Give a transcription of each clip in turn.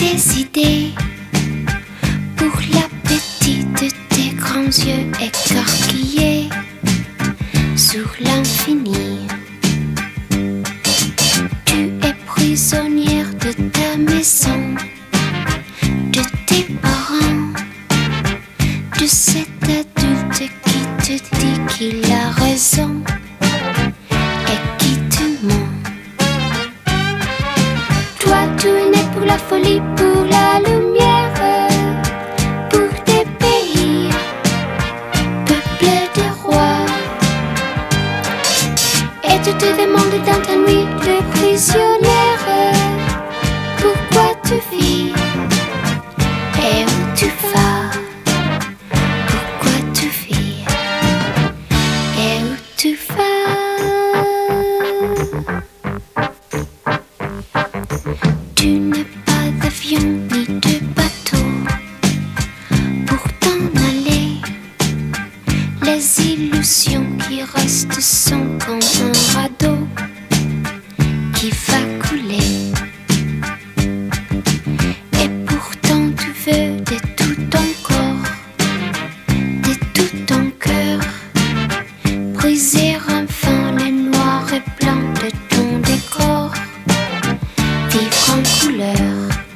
tes idées, pour l'appétit de tes grands yeux écarquillés sur l'infini. Tu es prisonnière de ta maison, de tes parents, de cet adulte qui te dit qu'il a raison et qui te ment. Toi, tu es né pour la folie, pour la lumière, pour tes pays, peuplés de rois. Et tu te demandes dans ta nuit de prisonnière, pourquoi tu vis et où tu vas. Pourquoi tu vis et où tu vas. Tu n'as pas d'avion ni de bateau pour t'en aller. Les illusions qui restent sont comme un radeau qui va couler. Et pourtant tu veux de tout ton corps, de tout ton cœur, briser enfin le noir et blanc de ton décor, vivre en couleur.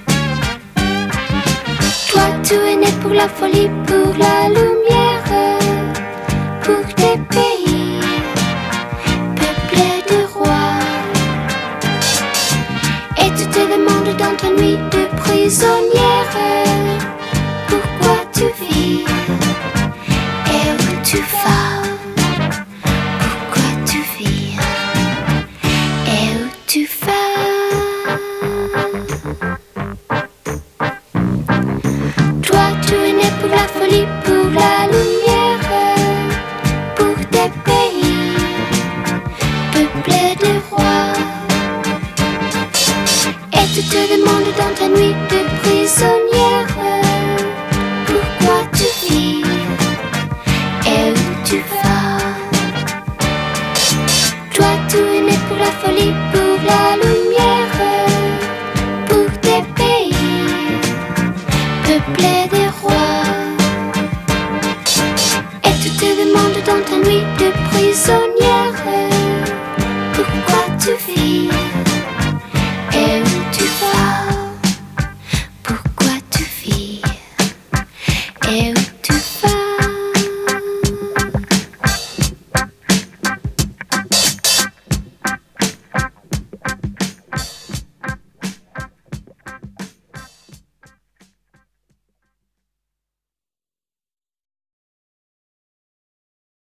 Toi, tu es né pour la folie, pour la lumière, pour tes pays, peuplés de rois. Et tu te demandes dans ta nuit de prisonnière, pourquoi tu vis et où tu vas. Pourquoi tu vis et où tu vas. Toi, tu es né pour la folie, pour la lumière, pour tes pays, peuplés de rois. Et tu te demandes dans ta nuit de prisonnière, pourquoi tu vis et où tu vas. Toi, tu es né pour la folie, pour la lumière, pour tes pays, peuplés de